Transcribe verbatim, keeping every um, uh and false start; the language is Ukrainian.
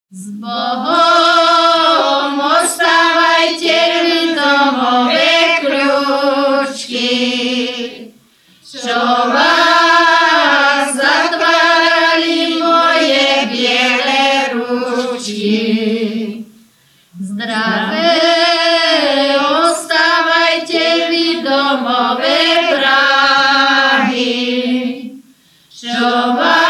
З Богом оставайте ви домові ключки, що вас затворили моє біле ручки. Здраве оставайте ви домові Праги, що вас